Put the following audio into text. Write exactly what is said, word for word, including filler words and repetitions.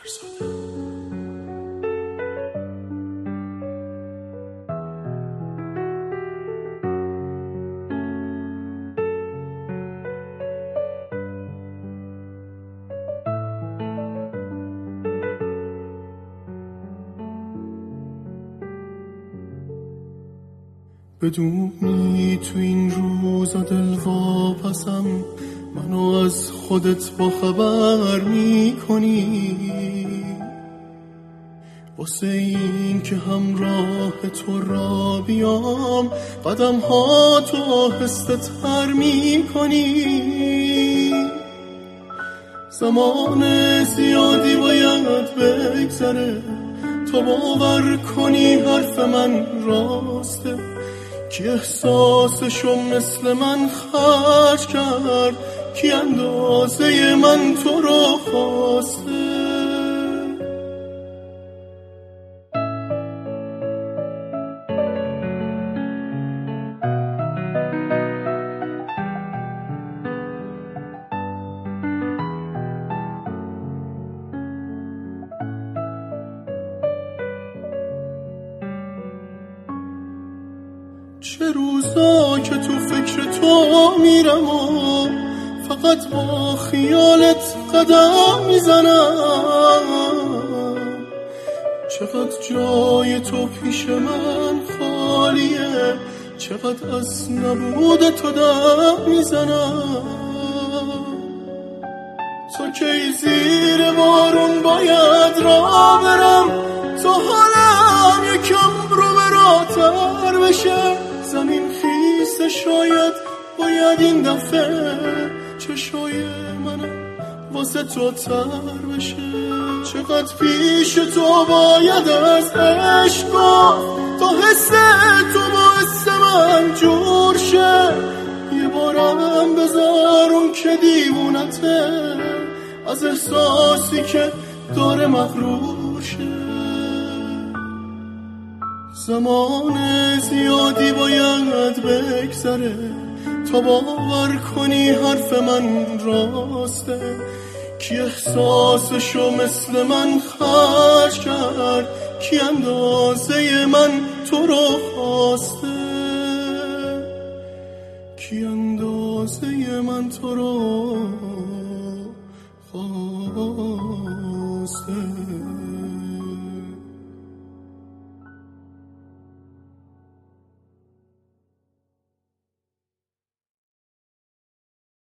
بدونی تو این روزا دل واپسم، منو از خودت با خبر میکنی، واسه این که همراه تو را بیام قدم ها تو آهسته تر میکنی. زمان زیادی باید بگذره تا باور کنی حرف من راسته، کی احساسشو مثل من خرج کرد، کی اندازه من تو رو خواسته. چه روزا که تو فکر تو میرم و فقط با خیالت قدم میزنم، چقدر جای تو پیش من خالیه، چقدر از نبود تو دم میزنم. تو کی زیر بارون باید راه برم تا حالم یکم رو براتر بشه، زمین خیسه شاید باید این دفعه چشای منم واسه تو تر بشه. چقدر پیش تو باید از عشق تا حس تو با حس من جور شه، یه بارم بذار اون که دیوونته از احساسی که داره مغرور شه. زمان زیادی باید بگذره تا باور کنی حرف من راسته، کی احساسشو مثل من خرج کرد، کی اندازه من تو رو خواسته، کی اندازه من تو رو خواسته.